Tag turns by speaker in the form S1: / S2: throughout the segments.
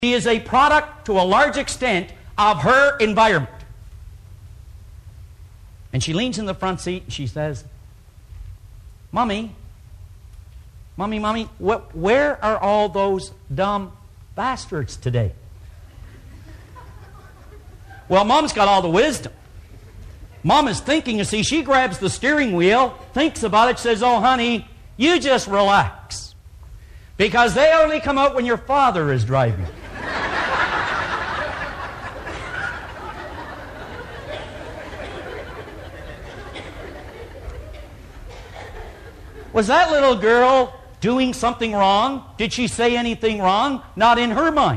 S1: She is a product, to a large extent, of her environment. And she leans in the front seat and she says, Mommy, where are all those dumb bastards today? Well, Mom's got all the wisdom. Mom is thinking, you see, she grabs the steering wheel, thinks about it, says, oh, honey, you just relax. Because they only come out when your father is driving. Was that little girl doing something wrong? Did she say anything wrong? Not in her mind.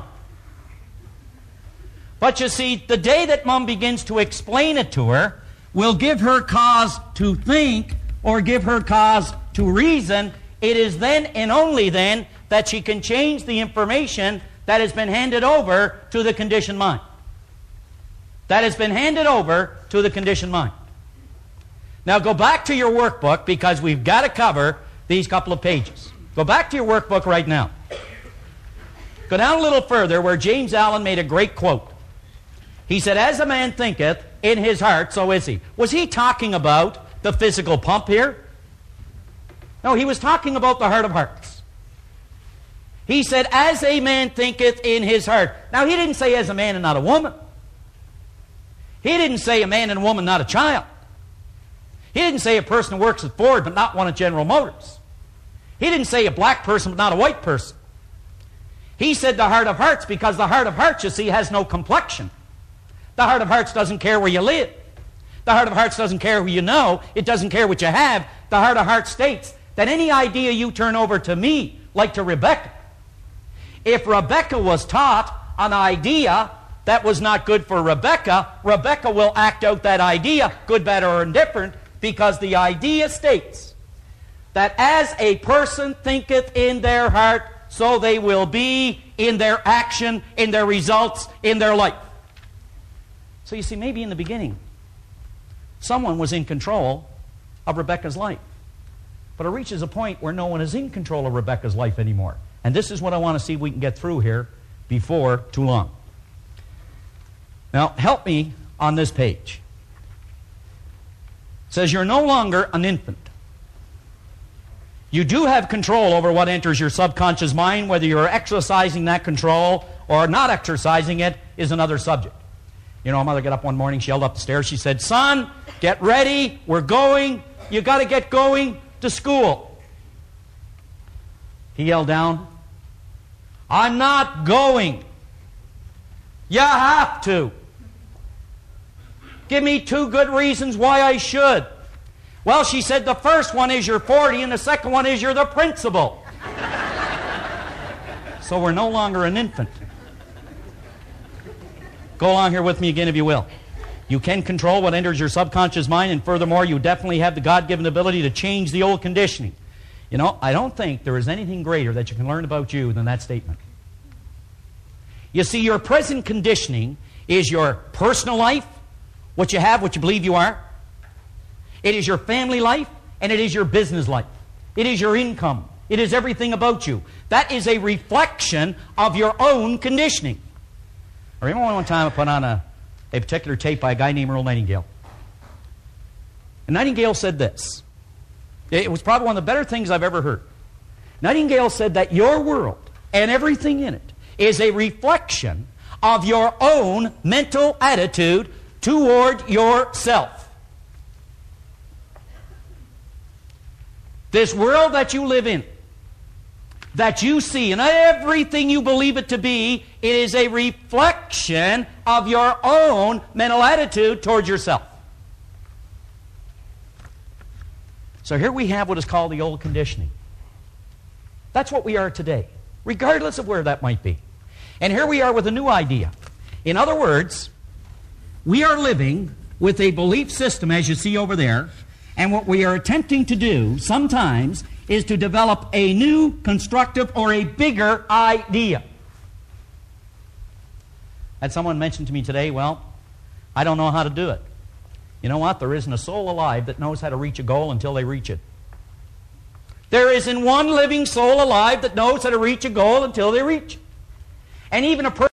S1: But you see, the day that Mom begins to explain it to her will give her cause to think or give her cause to reason. It is then and only then that she can change the information that has been handed over to the conditioned mind. That has been handed over to the conditioned mind. Now go back to your workbook, because we've got to cover these couple of pages. Go back to your workbook right now. Go down a little further where James Allen made a great quote. He said, as a man thinketh in his heart, so is he. Was he talking about the physical pump here? No, he was talking about the heart of hearts. He said, as a man thinketh in his heart. Now, he didn't say as a man and not a woman. He didn't say a man and a woman, not a child. He didn't say a person who works at Ford but not one at General Motors. He didn't say a black person but not a white person. He said the heart of hearts, because the heart of hearts, you see, has no complexion. The heart of hearts doesn't care where you live. The heart of hearts doesn't care who you know. It doesn't care what you have. The heart of hearts states that any idea you turn over to me, like to Rebecca, if Rebecca was taught an idea that was not good for Rebecca, Rebecca will act out that idea, good, bad, or indifferent, because the idea states that as a person thinketh in their heart, so they will be in their action, in their results, in their life. So you see, maybe in the beginning, someone was in control of Rebecca's life. But it reaches a point where no one is in control of Rebecca's life anymore. And this is what I want to see if we can get through here before too long. Now, help me on this page. It says you're no longer an infant. You do have control over what enters your subconscious mind. Whether you're exercising that control or not exercising it is another subject. You know, Mother got up one morning, she yelled up the stairs, she said, son, get ready, we're going, you got to get going to school. He yelled down, I'm not going. You have to. Give me 2 good reasons why I should. Well, she said, the first one is you're 40 and the second one is you're the principal. So we're no longer an infant. Go along here with me again if you will. You can control what enters your subconscious mind, and furthermore, you definitely have the God-given ability to change the old conditioning. You know, I don't think there is anything greater that you can learn about you than that statement. You see, your present conditioning is your personal life, what you have, what you believe you are. It is your family life, and it is your business life. It is your income. It is everything about you. That is a reflection of your own conditioning. I remember one time I put on a particular tape by a guy named Earl Nightingale. And Nightingale said this. It was probably one of the better things I've ever heard. Nightingale said that your world and everything in it is a reflection of your own mental attitude toward yourself. This world that you live in, that you see, and everything you believe it to be, it is a reflection of your own mental attitude towards yourself. So here we have what is called the old conditioning. That's what we are today, regardless of where that might be. And here we are with a new idea. In other words, we are living with a belief system, as you see over there, and what we are attempting to do sometimes is to develop a new, constructive, or a bigger idea. Had someone mentioned to me today, well, I don't know how to do it. You know what? There isn't a soul alive that knows how to reach a goal until they reach it. There isn't one living soul alive that knows how to reach a goal until they reach it. And even a person